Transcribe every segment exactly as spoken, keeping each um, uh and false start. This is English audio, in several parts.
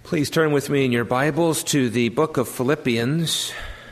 Please turn with me in your Bibles to the book of Philippians.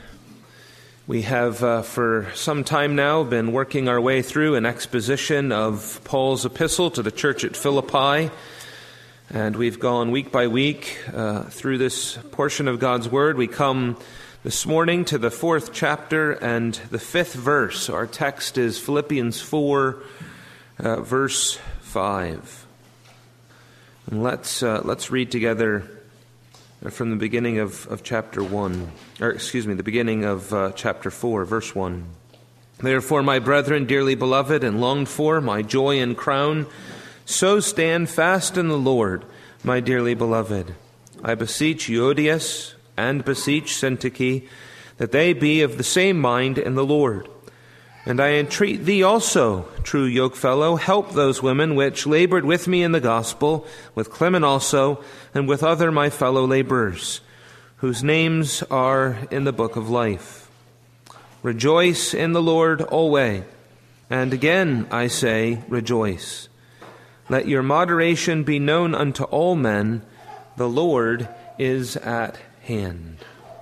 We have uh, for some time now been working our way through an exposition of Paul's epistle to the church at Philippi, and we've gone week by week uh, through this portion of God's Word. We come this morning to the fourth chapter and the fifth verse. Our text is Philippians four, uh, verse five. And let's uh, let's read together from the beginning of, of chapter one, or excuse me, the beginning of uh, chapter four, verse one. Therefore, my brethren, dearly beloved and longed for, my joy and crown, so stand fast in the Lord, my dearly beloved. I beseech Euodias and beseech Syntyche that they be of the same mind in the Lord. And I entreat thee also, true yokefellow, help those women which labored with me in the gospel, with Clement also, and with other my fellow laborers, whose names are in the book of life. Rejoice in the Lord always, and again I say, rejoice. Let your moderation be known unto all men, the Lord is at hand.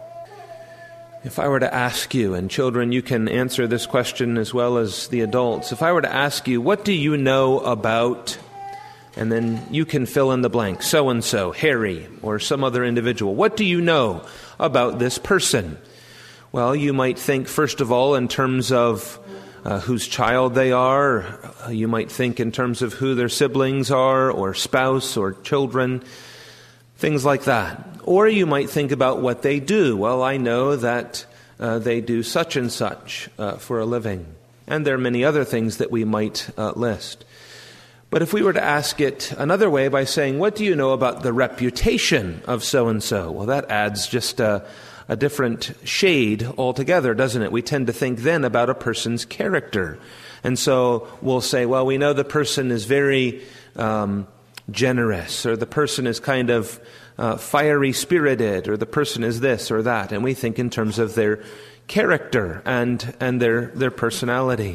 If I were to ask you, and children, you can answer this question as well as the adults. If I were to ask you, what do you know about, and then you can fill in the blank, so-and-so, Harry, or some other individual. What do you know about this person? Well, you might think, first of all, in terms of uh, whose child they are. You might think in terms of who their siblings are, or spouse, or children, things like that. Or you might think about what they do. Well, I know that uh, they do such and such uh, for a living. And there are many other things that we might uh, list. But if we were to ask it another way by saying, what do you know about the reputation of so-and-so? Well, that adds just a, a different shade altogether, doesn't it? We tend to think then about a person's character. And so we'll say, well, we know the person is very um, generous, or the person is kind of Uh, fiery spirited, or the person is this or that, and we think in terms of their character and and their their personality.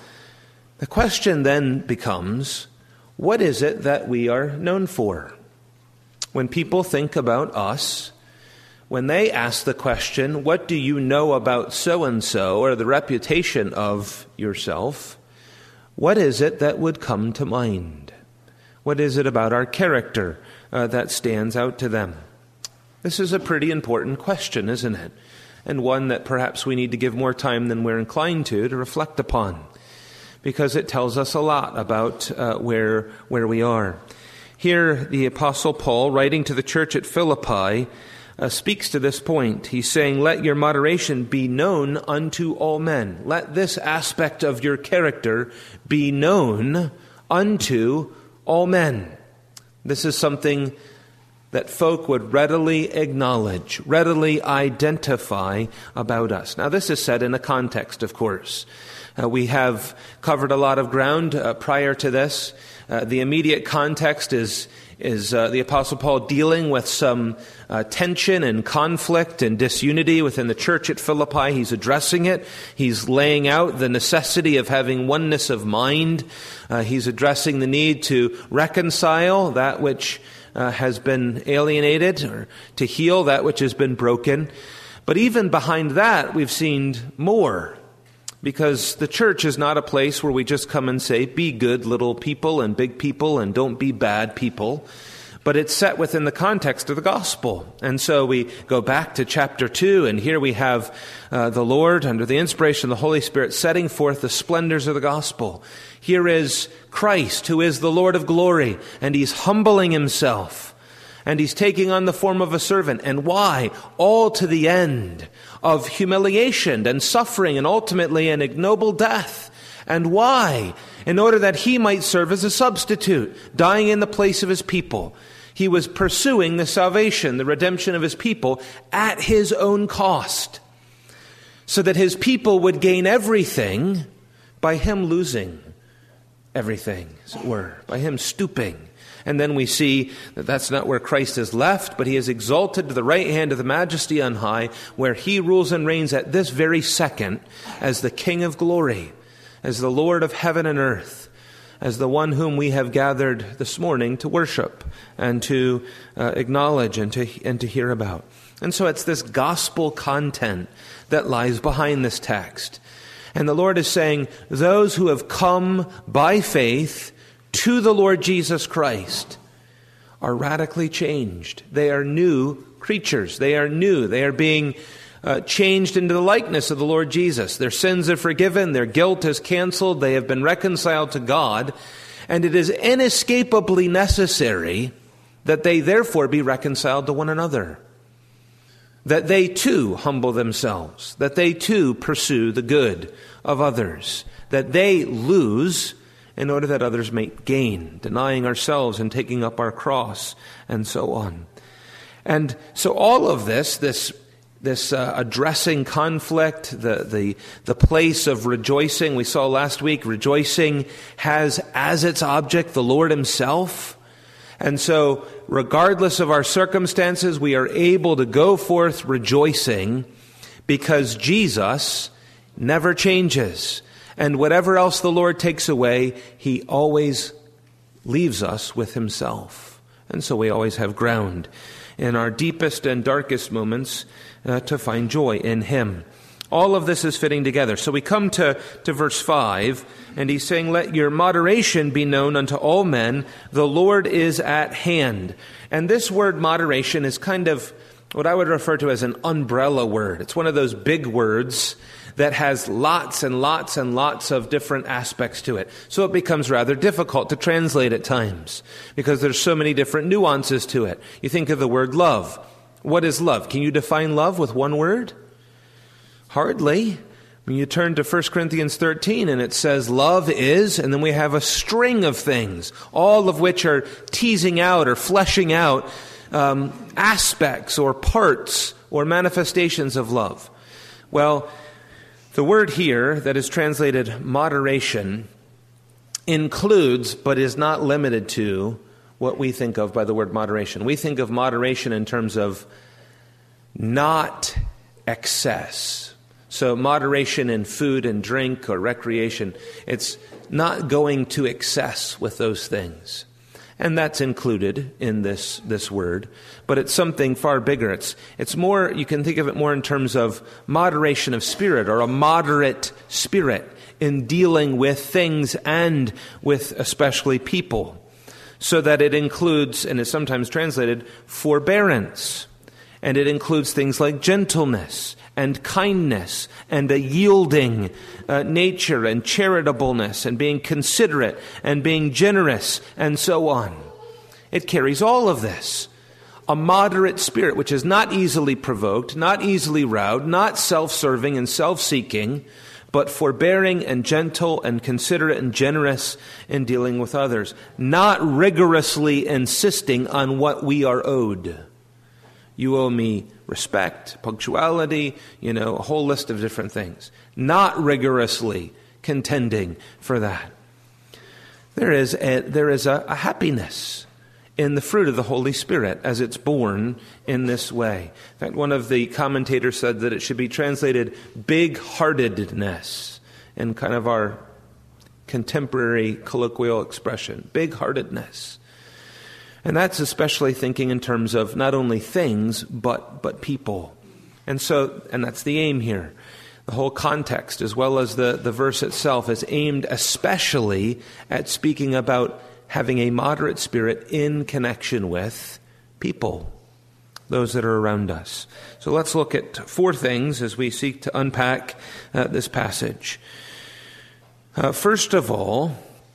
The question then becomes, what is it that we are known for? When people think about us, when they ask the question, what do you know about so-and-so, or the reputation of yourself, what is it that would come to mind? What is it about our character Uh, that stands out to them? This is a pretty important question, isn't it? And one that perhaps we need to give more time than we're inclined to to reflect upon, because it tells us a lot about uh, where where we are. Here, the Apostle Paul, writing to the church at Philippi, uh, speaks to this point. He's saying, let your moderation be known unto all men. Let this aspect of your character be known unto all men. This is something that folk would readily acknowledge, readily identify about us. Now, this is said in a context, of course. Uh, we have covered a lot of ground uh, prior to this. Uh, the immediate context is is uh, the Apostle Paul dealing with some uh, tension and conflict and disunity within the church at Philippi. He's addressing it. He's laying out the necessity of having oneness of mind. Uh, he's addressing the need to reconcile that which uh, has been alienated, or to heal that which has been broken. But even behind that, we've seen more. Because the church is not a place where we just come and say, be good little people and big people and don't be bad people. But it's set within the context of the gospel. And so we go back to chapter two, and here we have uh, the Lord, under the inspiration of the Holy Spirit, setting forth the splendors of the gospel. Here is Christ, who is the Lord of glory, and he's humbling himself. And he's taking on the form of a servant. And why? All to the end of humiliation and suffering and ultimately an ignoble death. And why? In order that he might serve as a substitute, dying in the place of his people. He was pursuing the salvation, the redemption of his people at his own cost, so that his people would gain everything by him losing everything, as it were, by him stooping. And then we see that that's not where Christ is left, but he is exalted to the right hand of the majesty on high, where he rules and reigns at this very second as the King of glory, as the Lord of heaven and earth. as the one whom we have gathered this morning to worship and to uh, acknowledge and to and to hear about. And so it's this gospel content that lies behind this text. And the Lord is saying, those who have come by faith to the Lord Jesus Christ are radically changed. They are new creatures. They are new. They are being uh, changed into the likeness of the Lord Jesus. Their sins are forgiven. Their guilt is canceled. They have been reconciled to God. And it is inescapably necessary that they therefore be reconciled to one another. That they too humble themselves. That they too pursue the good of others. That they lose in order that others may gain, denying ourselves and taking up our cross, and so on. And so all of this, this, this uh, addressing conflict, the, the, the place of rejoicing, we saw last week, rejoicing has as its object the Lord himself. And so regardless of our circumstances, we are able to go forth rejoicing because Jesus never changes. And whatever else the Lord takes away, he always leaves us with himself. And so we always have ground in our deepest and darkest moments uh, to find joy in him. All of this is fitting together. So we come to, to verse five, and he's saying, let your moderation be known unto all men. The Lord is at hand. And this word moderation is kind of what I would refer to as an umbrella word. It's one of those big words that has lots and lots and lots of different aspects to it. So it becomes rather difficult to translate at times because there's so many different nuances to it. You think of the word love. What is love? Can you define love with one word? Hardly. When you turn to First Corinthians thirteen and it says love is, and then we have a string of things, all of which are teasing out or fleshing out um, aspects or parts or manifestations of love. Well, the word here that is translated moderation includes, but is not limited to, what we think of by the word moderation. We think of moderation in terms of not excess. So moderation in food and drink or recreation, it's not going to excess with those things. And that's included in this, this word. But it's something far bigger. It's, it's more, you can think of it more in terms of moderation of spirit or a moderate spirit in dealing with things and with especially people. So that it includes, and is sometimes translated, forbearance. And it includes things like gentleness and kindness and a yielding uh, nature and charitableness and being considerate and being generous and so on. It carries all of this. A moderate spirit which is not easily provoked, not easily routed, not self-serving and self-seeking, but forbearing and gentle and considerate and generous in dealing with others. Not rigorously insisting on what we are owed. You owe me respect, punctuality, you know, a whole list of different things. Not rigorously contending for that. There is a, there is a, a happiness in the fruit of the Holy Spirit as it's born in this way. In fact, one of the commentators said that it should be translated big-heartedness in kind of our contemporary colloquial expression. Big-heartedness. And that's especially thinking in terms of not only things, but but people. And so, and that's the aim here. The whole context, as well as the, the verse itself, is aimed especially at speaking about having a moderate spirit in connection with people, those that are around us. So let's look at four things as we seek to unpack uh, this passage. Uh, first of all,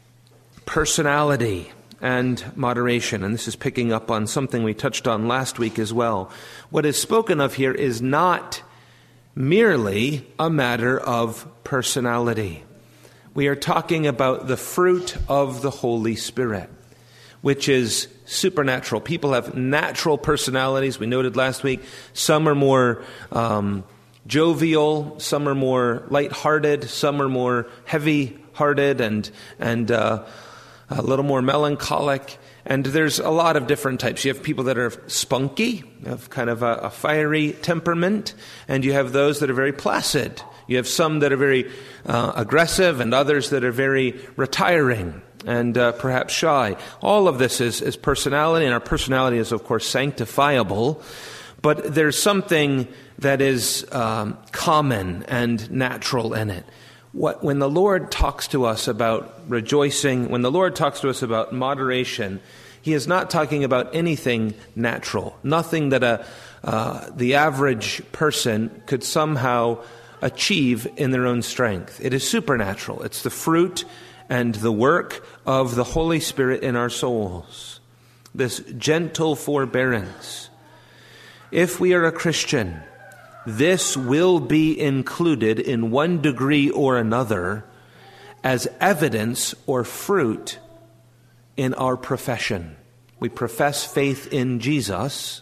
personality and moderation. And this is picking up on something we touched on last week as well. What is spoken of here is not merely a matter of personality. We are talking about the fruit of the Holy Spirit, which is supernatural. People have natural personalities. We noted last week, some are more um, jovial, some are more lighthearted, some are more heavy-hearted and and uh, a little more melancholic. And there's a lot of different types. You have people that are spunky, have kind of a, a fiery temperament, and you have those that are very placid. You have some that are very uh, aggressive and others that are very retiring and uh, perhaps shy. All of this is, is personality, and our personality is, of course, sanctifiable. But there's something that is um, common and natural in it. What, when the Lord talks to us about rejoicing, when the Lord talks to us about moderation, He is not talking about anything natural, nothing that a uh, the average person could somehow achieve in their own strength. It is supernatural. It's the fruit and the work of the Holy Spirit in our souls. This gentle forbearance. If we are a Christian, this will be included in one degree or another as evidence or fruit in our profession. We profess faith in Jesus,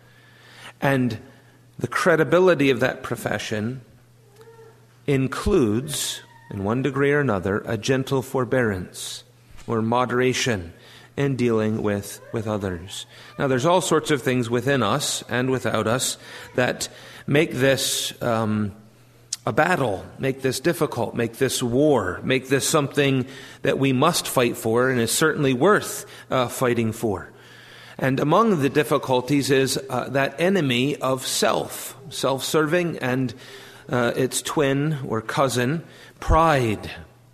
and the credibility of that profession includes, in one degree or another, a gentle forbearance or moderation in dealing with, with others. Now, there's all sorts of things within us and without us that make this um, a battle, make this difficult, make this war, make this something that we must fight for and is certainly worth uh, fighting for. And among the difficulties is uh, that enemy of self, self-serving, and uh, its twin or cousin, pride.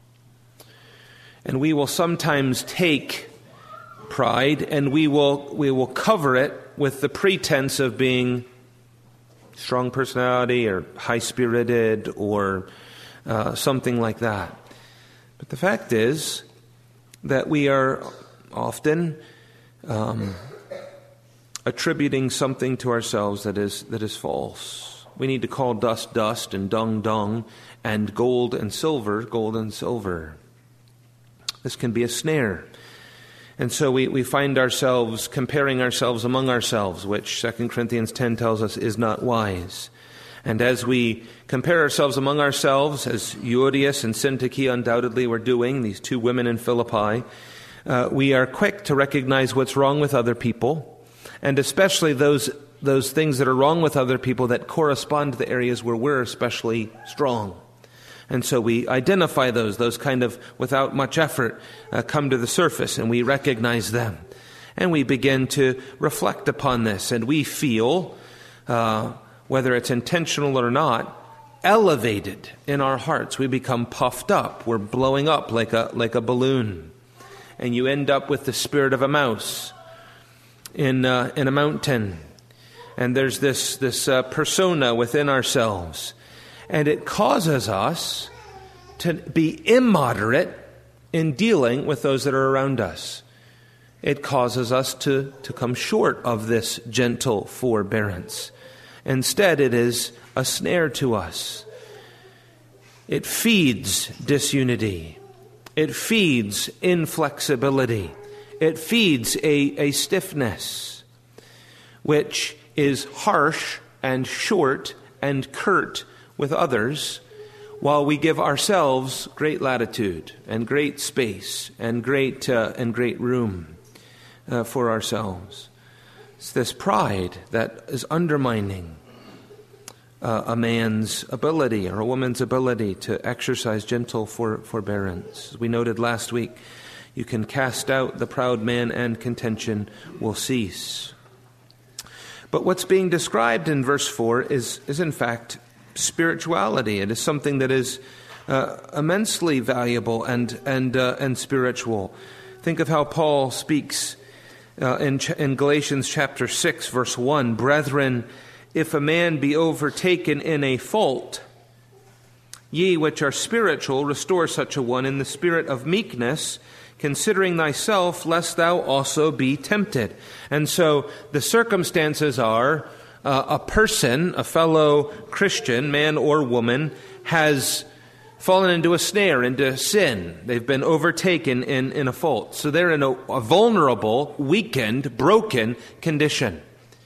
And we will sometimes take pride and we will we will cover it with the pretense of being strong personality or high-spirited or uh, something like that. But the fact is that we are often um, attributing something to ourselves that is that is false. We need to call dust dust and dung dung and gold and silver gold and silver. This can be a snare. And so we, we find ourselves comparing ourselves among ourselves, which Second Corinthians ten tells us is not wise. And as we compare ourselves among ourselves, as Euodias and Syntyche undoubtedly were doing, these two women in Philippi, uh, we are quick to recognize what's wrong with other people, and especially those those things that are wrong with other people that correspond to the areas where we're especially strong. And so we identify those, those kind of, without much effort, uh, come to the surface, and we recognize them. And we begin to reflect upon this, and we feel, uh, whether it's intentional or not, elevated in our hearts. We become puffed up. We're blowing up like a like a balloon. And you end up with the spirit of a mouse in uh, in a mountain. And there's this, this uh, persona within ourselves. And it causes us to be immoderate in dealing with those that are around us. It causes us to, to come short of this gentle forbearance. Instead, it is a snare to us. It feeds disunity. It feeds inflexibility. It feeds a, a stiffness, which is harsh and short and curt with others, while we give ourselves great latitude and great space and great uh, and great room uh, for ourselves. It's this pride that is undermining uh, a man's ability or a woman's ability to exercise gentle for, forbearance. As we noted last week, you can cast out the proud man and contention will cease. But what's being described in verse four is, is in fact spirituality. It is something that is uh, immensely valuable and and uh, and spiritual. Think of how Paul speaks uh, in ch- in Galatians chapter six, verse one. Brethren, if a man be overtaken in a fault, ye which are spiritual, restore such a one in the spirit of meekness, considering thyself, lest thou also be tempted. And so the circumstances are Uh, a person, a fellow Christian, man or woman, has fallen into a snare, into sin. They've been overtaken in, in a fault. So they're in a, a vulnerable, weakened, broken condition.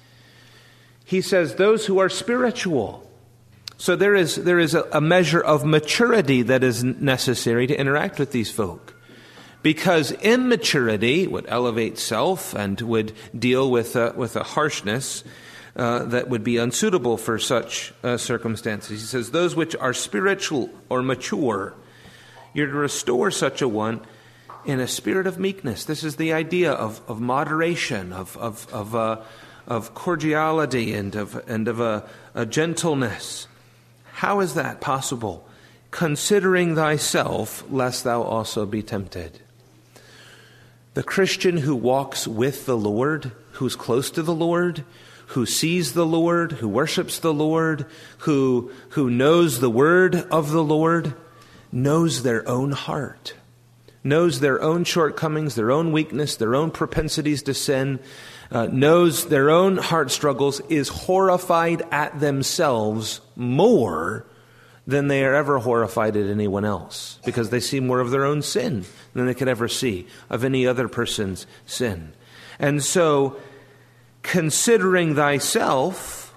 He says those who are spiritual. So there is there is a, a measure of maturity that is necessary to interact with these folk. Because immaturity would elevate self and would deal with a, with a harshness Uh, that would be unsuitable for such uh, circumstances. He says, those which are spiritual or mature, you're to restore such a one in a spirit of meekness. This is the idea of, of moderation, of of of, uh, of cordiality, and of and of a, a gentleness. How is that possible? Considering thyself, lest thou also be tempted. The Christian who walks with the Lord, who's close to the Lord, who sees the Lord, who worships the Lord, who who knows the word of the Lord, knows their own heart, knows their own shortcomings, their own weakness, their own propensities to sin, uh, knows their own heart struggles, is horrified at themselves more than they are ever horrified at anyone else, because they see more of their own sin than they could ever see of any other person's sin. And so, considering thyself,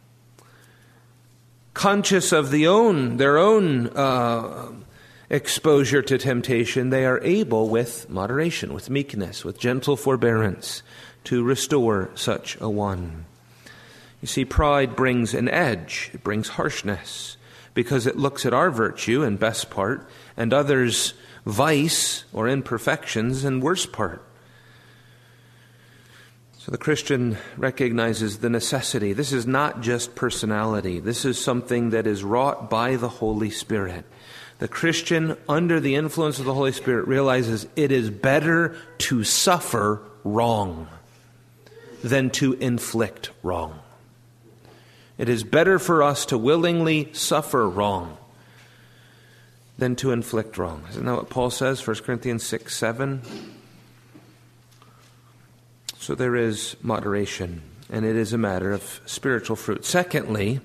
conscious of the own, their own uh, exposure to temptation, they are able with moderation, with meekness, with gentle forbearance to restore such a one. You see, pride brings an edge, it brings harshness, because it looks at our virtue and best part, and others' vice or imperfections and worst part. So the Christian recognizes the necessity. This is not just personality. This is something that is wrought by the Holy Spirit. The Christian, under the influence of the Holy Spirit, realizes it is better to suffer wrong than to inflict wrong. It is better for us to willingly suffer wrong than to inflict wrong. Isn't that what Paul says, First Corinthians six, seven? So there is moderation, and it is a matter of spiritual fruit. Secondly,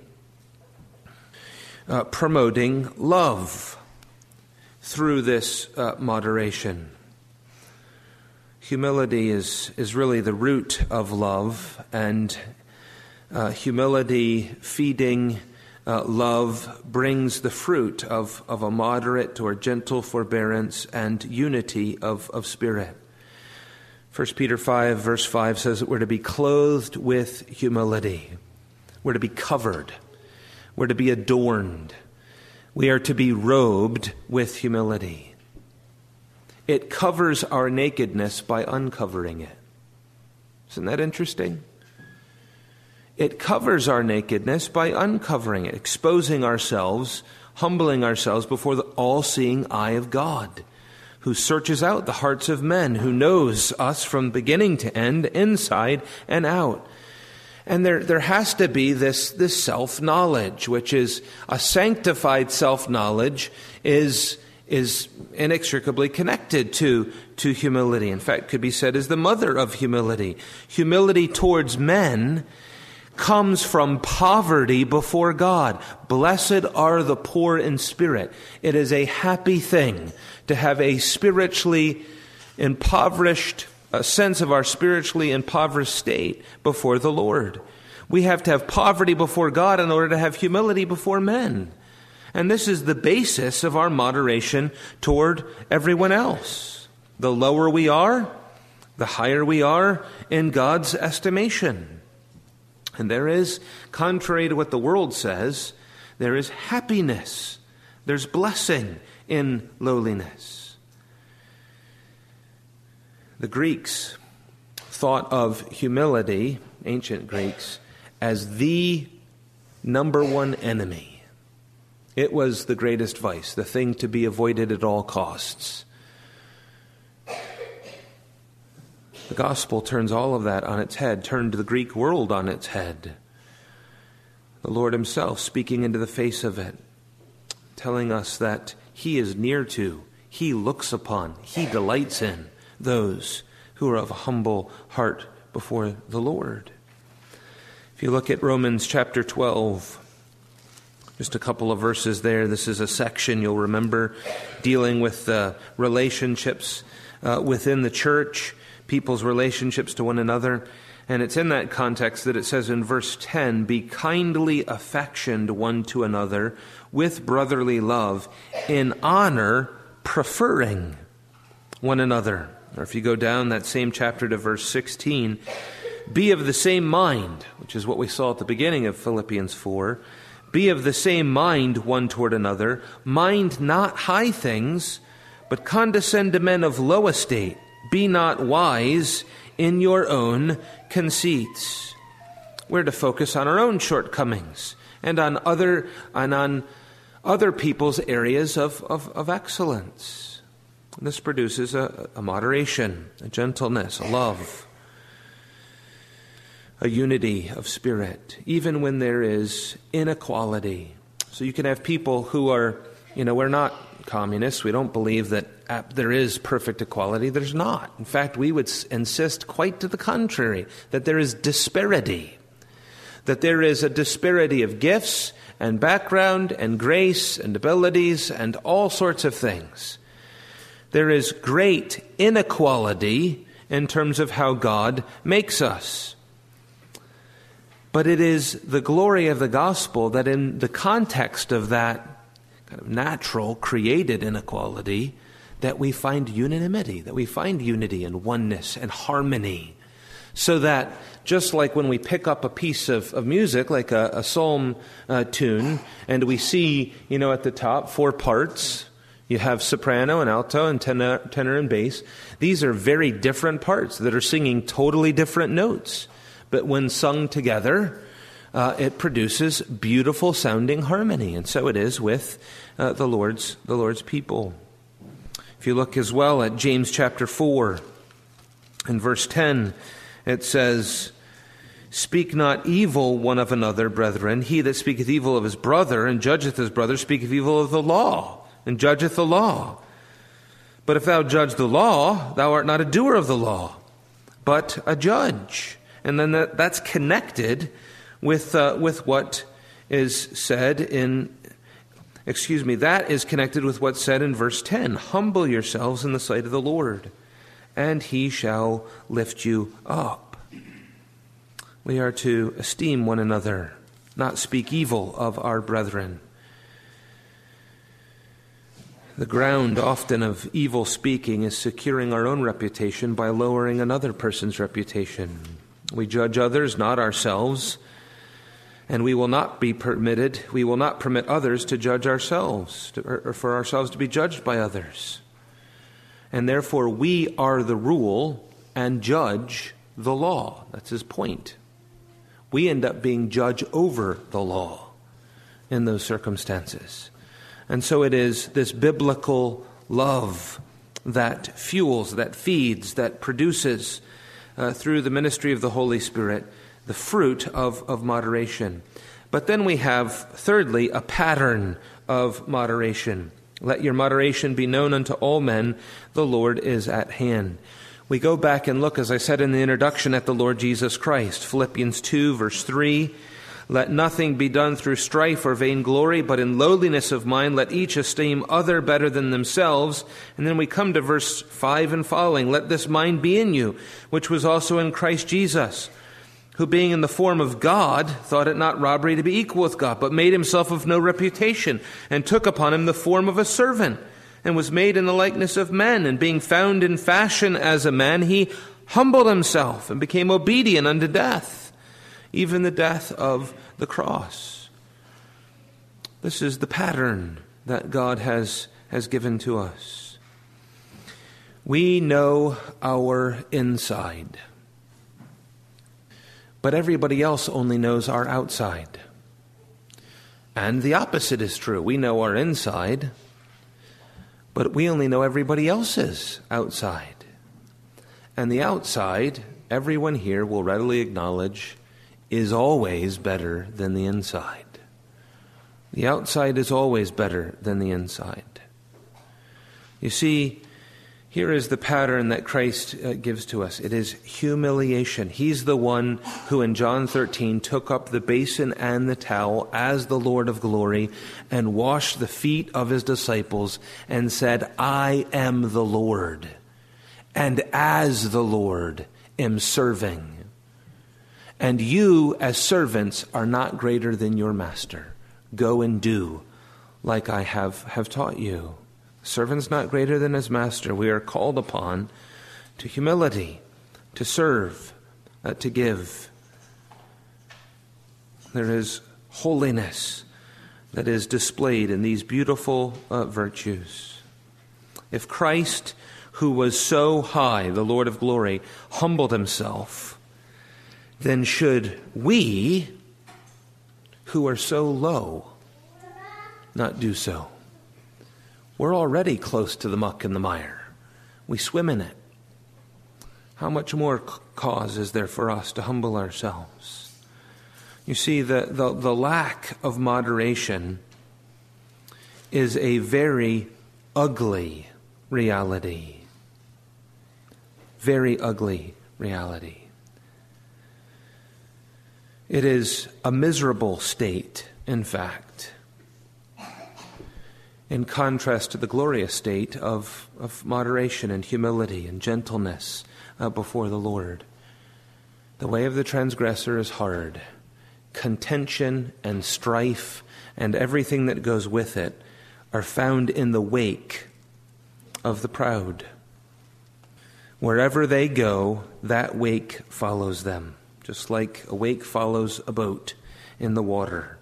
uh, promoting love through this uh, moderation. Humility is, is really the root of love, and uh, humility, feeding uh, love, brings the fruit of, of a moderate or gentle forbearance and unity of, of spirit. First Peter five, verse five says that we're to be clothed with humility. We're to be covered. We're to be adorned. We are to be robed with humility. It covers our nakedness by uncovering it. Isn't that interesting? It covers our nakedness by uncovering it, exposing ourselves, humbling ourselves before the all-seeing eye of God, who searches out the hearts of men, who knows us from beginning to end, inside and out. And there, there has to be this, this self-knowledge, which is a sanctified self-knowledge, is, is inextricably connected to, to humility. In fact, could be said is the mother of humility. Humility towards men comes from poverty before God. Blessed are the poor in spirit. It is a happy thing to have a spiritually impoverished, a sense of our spiritually impoverished state before the Lord. We have to have poverty before God in order to have humility before men. And this is the basis of our moderation toward everyone else. The lower we are, the higher we are in God's estimation. And there is, contrary to what the world says, there is happiness, there's blessing in lowliness. The Greeks thought of humility, ancient Greeks, as the number one enemy. It was the greatest vice, the thing to be avoided at all costs. The gospel turns all of that on its head, turned the Greek world on its head. The Lord himself speaking into the face of it, telling us that he is near to, he looks upon, he delights in those who are of a humble heart before the Lord. If you look at Romans chapter twelve, just a couple of verses there, this is a section you'll remember dealing with uh, relationships uh, within the church, people's relationships to one another. And it's in that context that it says in verse ten, be kindly affectioned one to another with brotherly love, in honor preferring one another. Or if you go down that same chapter to verse sixteen, be of the same mind, which is what we saw at the beginning of Philippians four. Be of the same mind one toward another. Mind not high things, but condescend to men of low estate. Be not wise in your own conceits. We're to focus on our own shortcomings and on other and on other people's areas of, of, of excellence. This produces a, a moderation, a gentleness, a love, a unity of spirit, even when there is inequality. So you can have people who are, you know, we're not communists. We don't believe that there is perfect equality. There's not. In fact, we would insist quite to the contrary, that there is disparity, that there is a disparity of gifts and background and grace and abilities and all sorts of things. There is great inequality in terms of how God makes us. But it is the glory of the gospel that in the context of that kind of natural, created inequality, that we find unanimity, that we find unity and oneness and harmony. So that just like when we pick up a piece of, of music, like a, a psalm uh, tune, and we see, you know, at the top, four parts. You have soprano and alto and tenor, tenor and bass. These are very different parts that are singing totally different notes. But when sung together, uh, it produces beautiful sounding harmony. And so it is with uh, the Lord's the Lord's people. If you look as well at James chapter four, in verse ten, it says, "Speak not evil one of another, brethren. He that speaketh evil of his brother and judgeth his brother speaketh evil of the law, and judgeth the law. But if thou judge the law, thou art not a doer of the law, but a judge." And then that, that's connected with uh, with what is said in, excuse me, that is connected with what's said in verse ten. "Humble yourselves in the sight of the Lord, and he shall lift you up." We are to esteem one another, not speak evil of our brethren. The ground often of evil speaking is securing our own reputation by lowering another person's reputation. We judge others, not ourselves, and we will not be permitted, we will not permit others to judge ourselves, to, or for ourselves to be judged by others. And therefore we are the rule and judge the law. That's his point. We end up being judge over the law in those circumstances. And so it is this biblical love that fuels, that feeds, that produces uh, through the ministry of the Holy Spirit the fruit of, of moderation. But then we have, thirdly, a pattern of moderation. "Let your moderation be known unto all men, the Lord is at hand." We go back and look, as I said in the introduction, at the Lord Jesus Christ. Philippians two, verse three, "Let nothing be done through strife or vainglory, but in lowliness of mind let each esteem other better than themselves." And then we come to verse five and following, "Let this mind be in you, which was also in Christ Jesus, who being in the form of God, thought it not robbery to be equal with God, but made himself of no reputation, and took upon him the form of a servant, and was made in the likeness of men. And being found in fashion as a man, he humbled himself, and became obedient unto death, even the death of the cross." This is the pattern that God has, has given to us. We know our inside, but everybody else only knows our outside. And the opposite is true. We know our inside, but we only know everybody else's outside. And the outside, everyone here will readily acknowledge, is always better than the inside. The outside is always better than the inside. You see, here is the pattern that Christ uh, gives to us. It is humiliation. He's the one who in John thirteen took up the basin and the towel as the Lord of glory and washed the feet of his disciples and said, "I am the Lord, and as the Lord am serving. And you as servants are not greater than your master. Go and do like I have, have taught you." Servant's not greater than his master. We are called upon to humility, to serve, uh, to give. There is holiness that is displayed in these beautiful uh, virtues. If Christ, who was so high, the Lord of glory, humbled himself, then should we, who are so low, not do so? We're already close to the muck and the mire. We swim in it. How much more cause is there for us to humble ourselves? You see, the, the, the lack of moderation is a very ugly reality. Very ugly reality. It is a miserable state, in fact, in contrast to the glorious state of, of moderation and humility and gentleness uh, before the Lord. The way of the transgressor is hard. Contention and strife and everything that goes with it are found in the wake of the proud. Wherever they go, that wake follows them, just like a wake follows a boat in the water.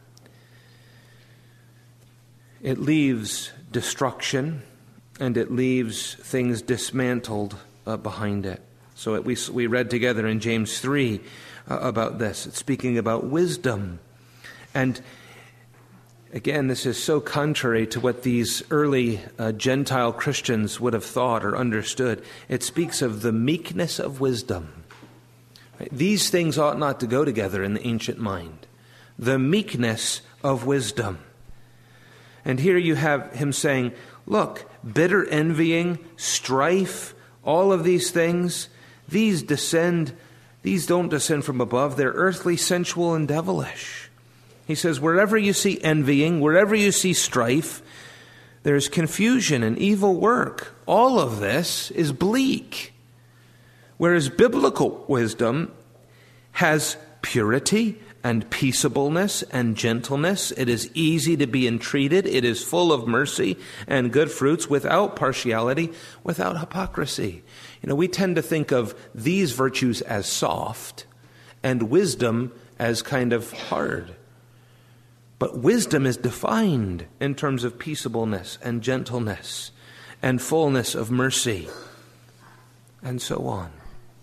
It leaves destruction, and it leaves things dismantled uh, behind it. So it, we, we read together in James three uh, about this. It's speaking about wisdom. And again, this is so contrary to what these early uh, Gentile Christians would have thought or understood. It speaks of the meekness of wisdom. Right? These things ought not to go together in the ancient mind. The meekness of wisdom. And here you have him saying, look, bitter envying, strife, all of these things, these descend, these don't descend from above. They're earthly, sensual, and devilish. He says, wherever you see envying, wherever you see strife, there's confusion and evil work. All of this is bleak. Whereas biblical wisdom has purity and peaceableness and gentleness. It is easy to be entreated. It is full of mercy and good fruits, without partiality, without hypocrisy. You know, we tend to think of these virtues as soft and wisdom as kind of hard. But wisdom is defined in terms of peaceableness and gentleness and fullness of mercy and so on.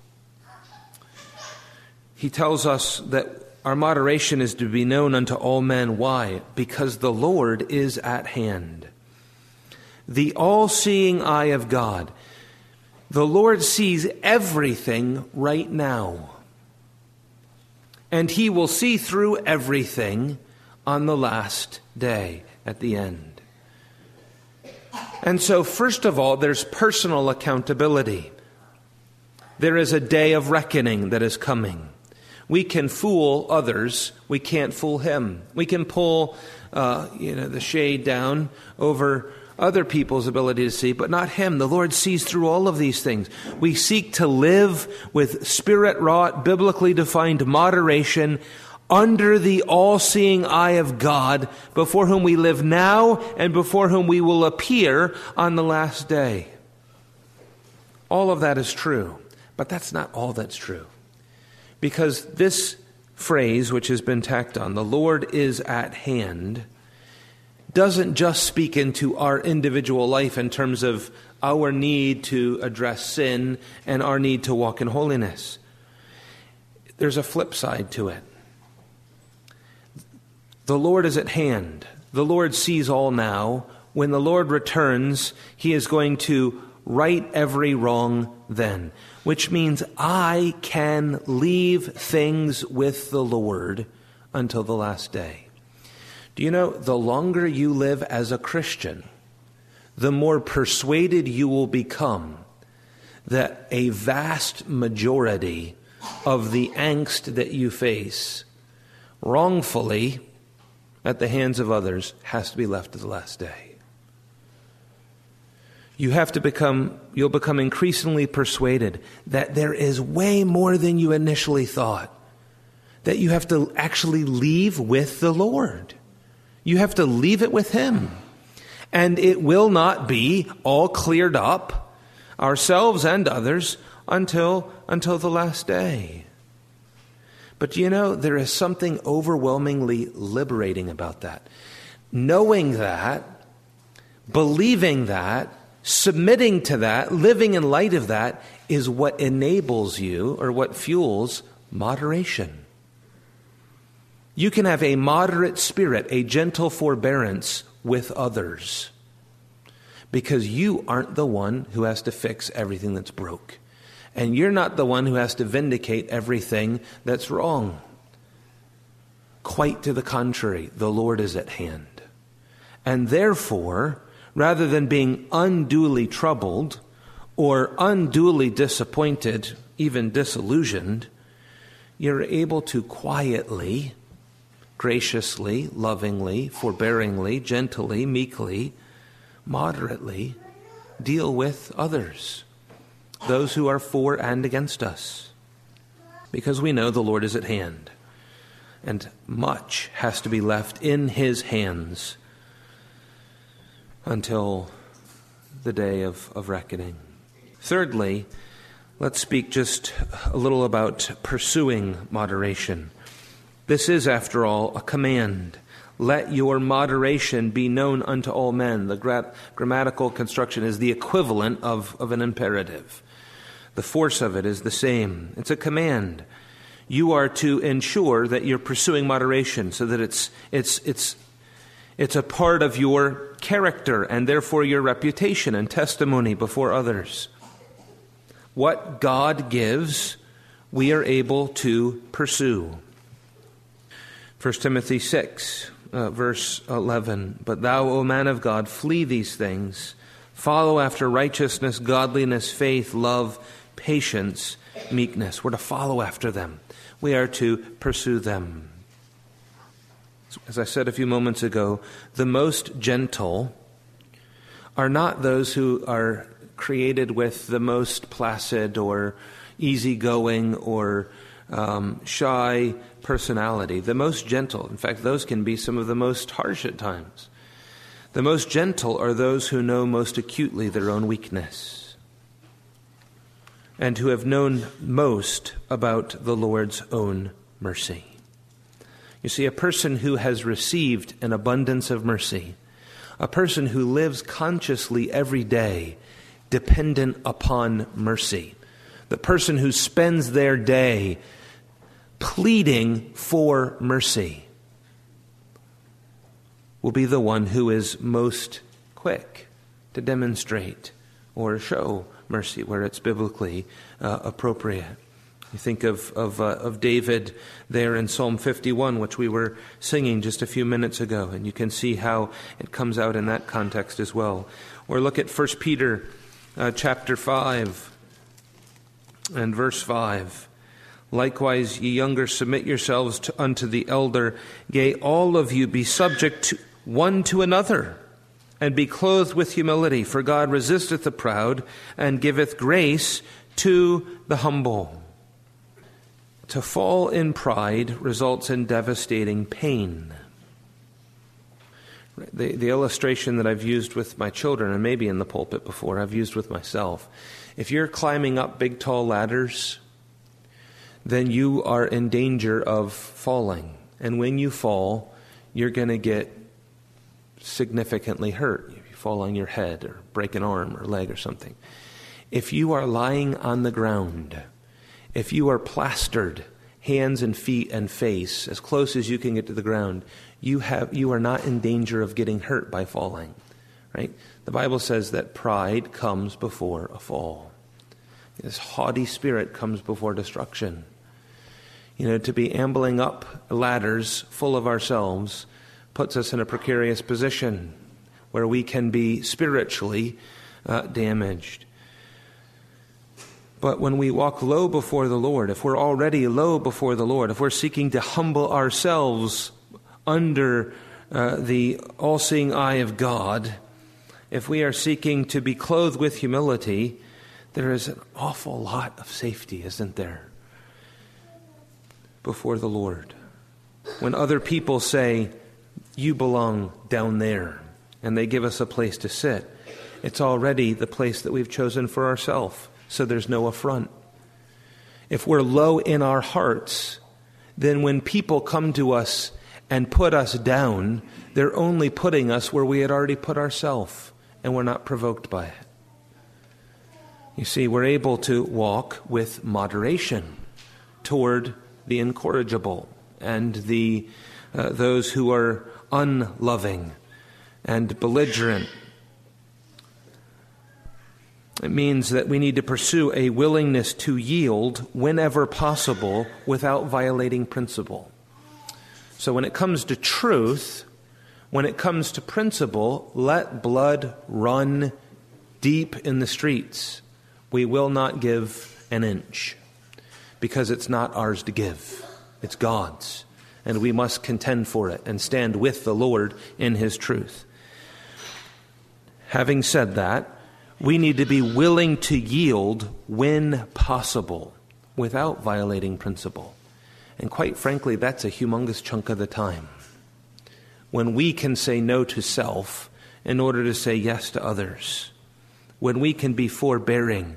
He tells us that our moderation is to be known unto all men. Why? Because the Lord is at hand. The all-seeing eye of God. The Lord sees everything right now. And he will see through everything on the last day, at the end. And so, first of all, there's personal accountability. There is a day of reckoning that is coming. We can fool others. We can't fool him. We can pull uh, you know, the shade down over other people's ability to see, but not him. The Lord sees through all of these things. We seek to live with spirit-wrought, biblically defined moderation under the all-seeing eye of God, before whom we live now and before whom we will appear on the last day. All of that is true, but that's not all that's true. Because this phrase, which has been tacked on, the Lord is at hand, doesn't just speak into our individual life in terms of our need to address sin and our need to walk in holiness. There's a flip side to it. The Lord is at hand. The Lord sees all now. When the Lord returns, he is going to right every wrong then. Which means I can leave things with the Lord until the last day. Do you know, the longer you live as a Christian, the more persuaded you will become that a vast majority of the angst that you face wrongfully at the hands of others has to be left to the last day. You have to become, you'll become increasingly persuaded that there is way more than you initially thought. That you have to actually leave with the Lord. You have to leave it with him. And it will not be all cleared up, ourselves and others, until, until the last day. But you know, there is something overwhelmingly liberating about that. Knowing that, believing that, submitting to that, living in light of that, is what enables you, or what fuels moderation. You can have a moderate spirit, a gentle forbearance with others, because you aren't the one who has to fix everything that's broke. And you're not the one who has to vindicate everything that's wrong. Quite to the contrary, the Lord is at hand. And therefore, rather than being unduly troubled or unduly disappointed, even disillusioned, you're able to quietly, graciously, lovingly, forbearingly, gently, meekly, moderately deal with others, those who are for and against us, because we know the Lord is at hand, and much has to be left in His hands until the day of, of reckoning. Thirdly, let's speak just a little about pursuing moderation. This is, after all, a command. Let your moderation be known unto all men. The gra- grammatical construction is the equivalent of, of an imperative. The force of it is the same. It's a command. You are to ensure that you're pursuing moderation so that it's it's it's it's a part of your character and therefore your reputation and testimony before others. What God gives, we are able to pursue. First Timothy six, uh, verse eleven. But thou, O man of God, flee these things. Follow after righteousness, godliness, faith, love, patience, meekness. We're to follow after them. We are to pursue them. As I said a few moments ago, the most gentle are not those who are created with the most placid or easygoing or um, shy personality. The most gentle, in fact, those can be some of the most harsh at times. The most gentle are those who know most acutely their own weakness and who have known most about the Lord's own mercy. You see, a person who has received an abundance of mercy, a person who lives consciously every day dependent upon mercy, the person who spends their day pleading for mercy, will be the one who is most quick to demonstrate or show mercy where it's biblically uh, appropriate. You think of of, uh, of David there in Psalm fifty-one, which we were singing just a few minutes ago, and you can see how it comes out in that context as well. Or look at First Peter uh, chapter five and verse five. Likewise, ye younger, submit yourselves to, unto the elder. Yea, all of you be subject to one to another, and be clothed with humility. For God resisteth the proud, and giveth grace to the humble. To fall in pride results in devastating pain. The, the illustration that I've used with my children, and maybe in the pulpit before, I've used with myself. If you're climbing up big, tall ladders, then you are in danger of falling. And when you fall, you're going to get significantly hurt. If you fall on your head or break an arm or leg or something. If you are lying on the ground, if you are plastered, hands and feet and face, as close as you can get to the ground, you have you are not in danger of getting hurt by falling. Right? The Bible says that pride comes before a fall. This haughty spirit comes before destruction. You know, to be ambling up ladders full of ourselves puts us in a precarious position where we can be spiritually uh, damaged. But when we walk low before the Lord, if we're already low before the Lord, if we're seeking to humble ourselves under uh, the all-seeing eye of God, if we are seeking to be clothed with humility, there is an awful lot of safety, isn't there, before the Lord. When other people say, you belong down there, and they give us a place to sit, it's already the place that we've chosen for ourselves. So there's no affront. If we're low in our hearts, then when people come to us and put us down, they're only putting us where we had already put ourselves, and we're not provoked by it. You see, we're able to walk with moderation toward the incorrigible and the uh, those who are unloving and belligerent. It means that we need to pursue a willingness to yield whenever possible without violating principle. So when it comes to truth, when it comes to principle, let blood run deep in the streets. We will not give an inch because it's not ours to give. It's God's. And we must contend for it and stand with the Lord in His truth. Having said that, we need to be willing to yield when possible without violating principle. And quite frankly, that's a humongous chunk of the time. When we can say no to self in order to say yes to others. When we can be forbearing,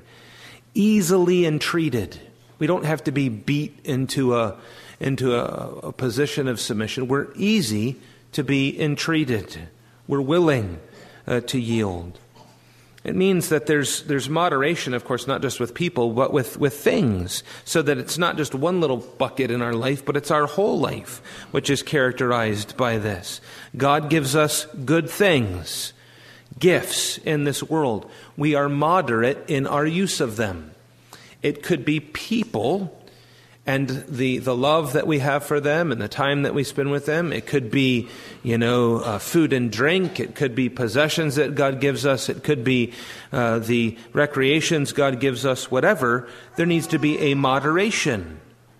easily entreated. We don't have to be beat into a into a, a position of submission. We're easy to be entreated. We're willing uh, to yield. It means that there's there's moderation, of course, not just with people, but with, with things, so that it's not just one little bucket in our life, but it's our whole life, which is characterized by this. God gives us good things, gifts in this world. We are moderate in our use of them. It could be people and the, the love that we have for them and the time that we spend with them. It could be, you know, uh, food and drink. It could be possessions that God gives us. It could be uh, the recreations God gives us, whatever. There needs to be a moderation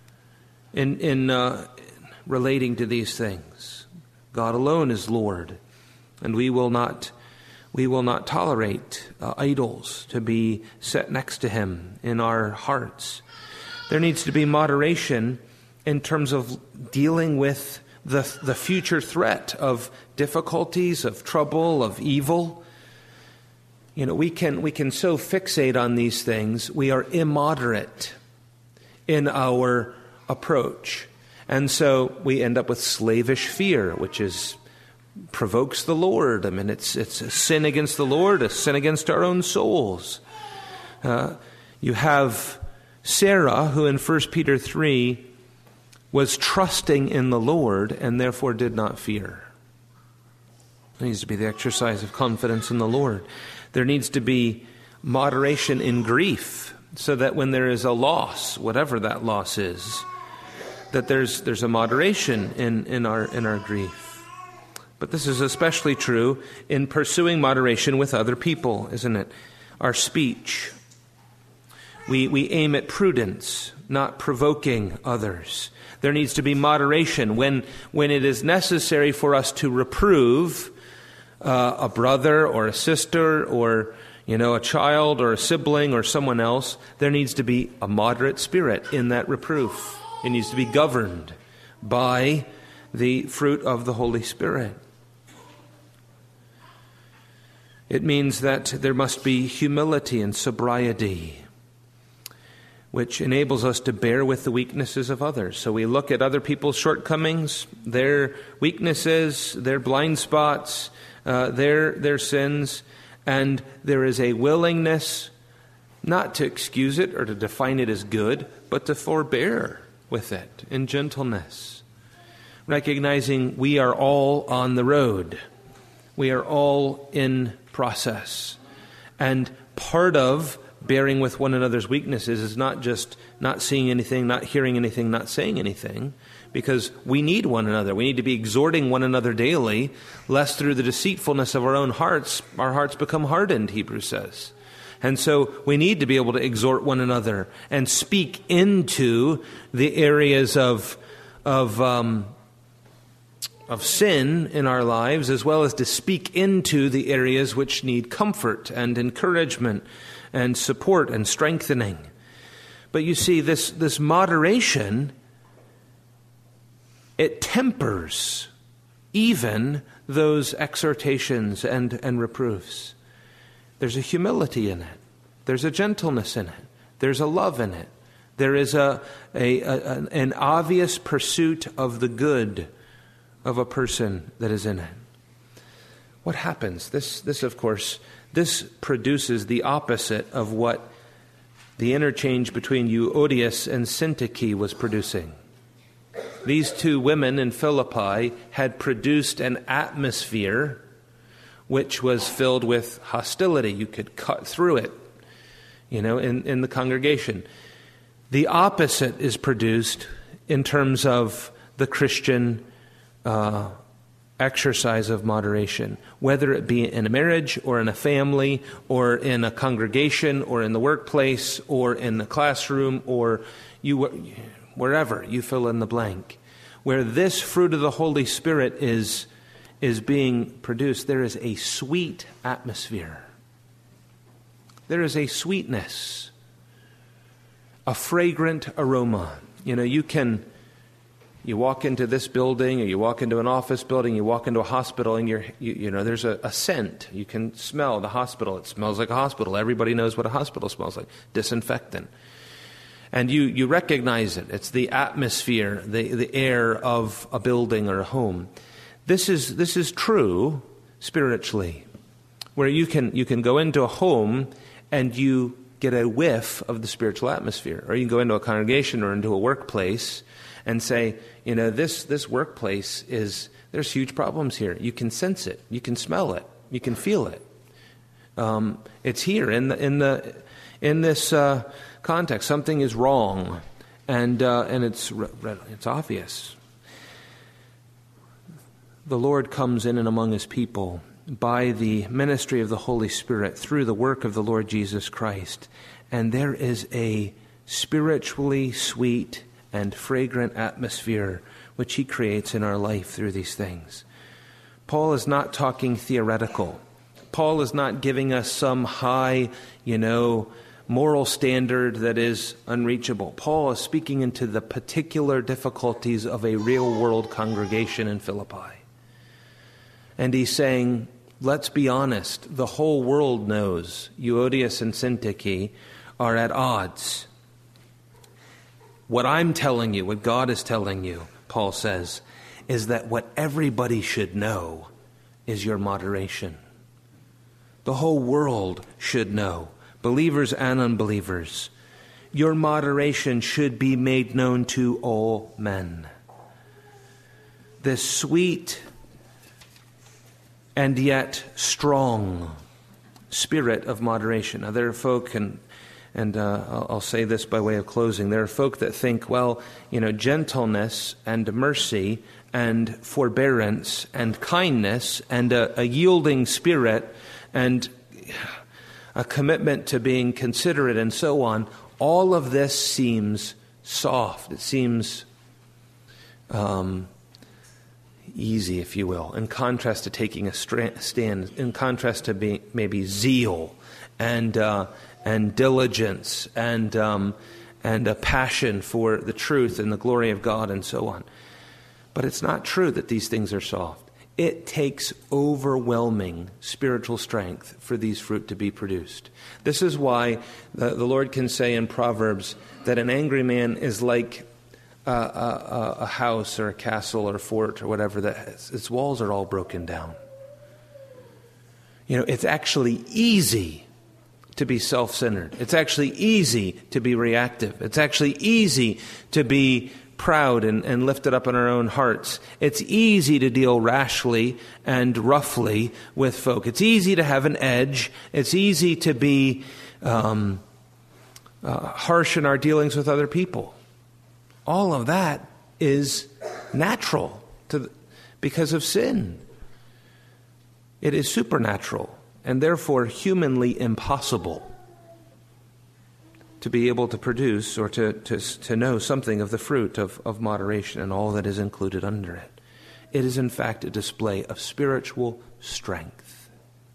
in, in uh, relating to these things. God alone is Lord, and we will not we will not tolerate uh, idols to be set next to Him in our hearts. There needs to be moderation in terms of dealing with the, the future threat of difficulties, of trouble, of evil. You know, we can we can so fixate on these things, we are immoderate in our approach. And so we end up with slavish fear, which is provokes the Lord. I mean, it's it's a sin against the Lord, a sin against our own souls. Uh, you have Sarah, who in First Peter three was trusting in the Lord and therefore did not fear. There needs to be the exercise of confidence in the Lord. There needs to be moderation in grief, so that when there is a loss, whatever that loss is, that there's there's a moderation in, in our in our grief. But this is especially true in pursuing moderation with other people, isn't it? Our speech. We we aim at prudence, not provoking others. There needs to be moderation when when it is necessary for us to reprove uh, a brother or a sister or, you know, a child or a sibling or someone else. There needs to be a moderate spirit in that reproof. It needs to be governed by the fruit of the Holy Spirit. It means that there must be humility and sobriety, which enables us to bear with the weaknesses of others. So we look at other people's shortcomings, their weaknesses, their blind spots, uh, their their sins, and there is a willingness not to excuse it or to define it as good, but to forbear with it in gentleness, recognizing we are all on the road. We are all in process. And part of bearing with one another's weaknesses is not just not seeing anything, not hearing anything, not saying anything, because we need one another. We need to be exhorting one another daily, lest through the deceitfulness of our own hearts, our hearts become hardened, Hebrews says. And so we need to be able to exhort one another and speak into the areas of of um, of sin in our lives, as well as to speak into the areas which need comfort and encouragement and support and strengthening. But you see, this, this moderation, it tempers even those exhortations and, and reproofs. There's a humility in it. There's a gentleness in it. There's a love in it. There is a, a, a an obvious pursuit of the good of a person that is in it. What happens? This, this of course, this produces the opposite of what the interchange between Euodias and Syntyche was producing. These two women in Philippi had produced an atmosphere which was filled with hostility. You could cut through it, you know, in, in the congregation. The opposite is produced in terms of the Christian uh, exercise of moderation, whether it be in a marriage or in a family or in a congregation or in the workplace or in the classroom or you wherever you fill in the blank. Where this fruit of the Holy Spirit is, is being produced, there is a sweet atmosphere. There is a sweetness, a fragrant aroma. You know, you can, you walk into this building or you walk into an office building, you walk into a hospital and you're, you, you know, there's a, a scent. You can smell the hospital. It smells like a hospital. Everybody knows what a hospital smells like. Disinfectant. And you, you recognize it. It's the atmosphere, the, the air of a building or a home. This is this is true spiritually, where you can you can go into a home and you get a whiff of the spiritual atmosphere. Or you can go into a congregation or into a workplace and say, you know, this this workplace is, there's huge problems here. You can sense it. You can smell it. You can feel it. Um, it's here in the in the in this uh, context. Something is wrong, and uh, and it's it's obvious. The Lord comes in and among His people by the ministry of the Holy Spirit through the work of the Lord Jesus Christ, and there is a spiritually sweet and fragrant atmosphere which He creates in our life through these things. Paul is not talking theoretical. Paul is not giving us some high, you know, moral standard that is unreachable. Paul is speaking into the particular difficulties of a real-world congregation in Philippi. And he's saying, let's be honest, the whole world knows Euodias and Syntyche are at odds. What I'm telling you, what God is telling you, Paul says, is that what everybody should know is your moderation. The whole world should know, believers and unbelievers. Your moderation should be made known to all men. This sweet and yet strong spirit of moderation. Now, there are folk, and and uh, I'll, I'll say this by way of closing, there are folk that think, well, you know, gentleness and mercy and forbearance and kindness and a, a yielding spirit and a commitment to being considerate and so on, all of this seems soft. It seems um, easy, if you will, in contrast to taking a stand, in contrast to being maybe zeal and uh, and diligence and um, and a passion for the truth and the glory of God and so on. But it's not true that these things are soft. It takes overwhelming spiritual strength for these fruit to be produced. This is why the, the Lord can say in Proverbs that an angry man is like a, a, a house or a castle or a fort or whatever that has, its walls are all broken down. You know, it's actually easy to be self-centered. It's actually easy to be reactive. It's actually easy to be proud and, and lifted up in our own hearts. It's easy to deal rashly and roughly with folk. It's easy to have an edge. It's easy to be um, uh, harsh in our dealings with other people. All of that is natural to the, because of sin. It is supernatural and therefore humanly impossible to be able to produce or to, to, to know something of the fruit of, of moderation and all that is included under it. It is in fact a display of spiritual strength.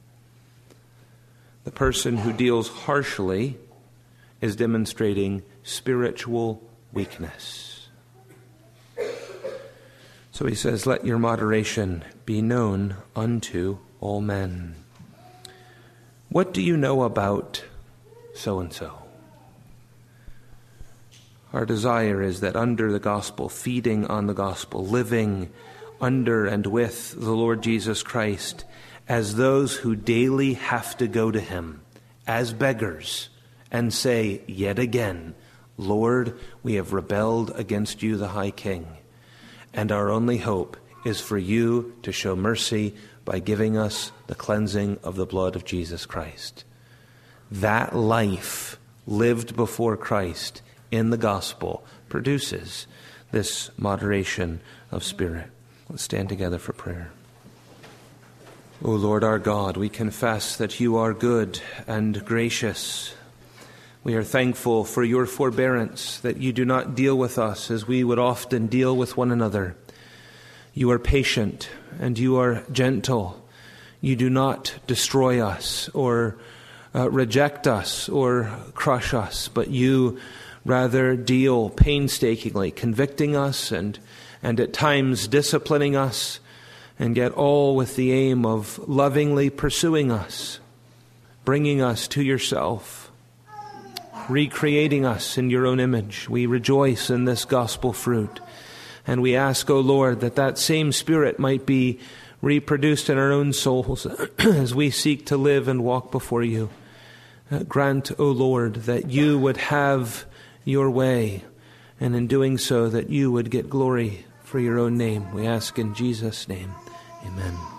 The person who deals harshly is demonstrating spiritual weakness. So he says, let your moderation be known unto all men. What do you know about so-and-so? Our desire is that under the gospel, feeding on the gospel, living under and with the Lord Jesus Christ, as those who daily have to go to Him, as beggars, and say yet again, Lord, we have rebelled against you, the High King, and our only hope is for you to show mercy by giving us the cleansing of the blood of Jesus Christ. That life lived before Christ in the gospel produces this moderation of spirit. Let's stand together for prayer. O Lord our God, we confess that you are good and gracious. We are thankful for your forbearance, that you do not deal with us as we would often deal with one another. You are patient and you are gentle. You do not destroy us or uh, reject us or crush us, but you rather deal painstakingly, convicting us and, and at times disciplining us, and yet all with the aim of lovingly pursuing us, bringing us to yourself, recreating us in your own image. We rejoice in this gospel fruit. And we ask, O Lord, that that same spirit might be reproduced in our own souls as we seek to live and walk before you. Uh, grant, O Lord, that you would have your way, and in doing so, that you would get glory for your own name. We ask in Jesus' name. Amen.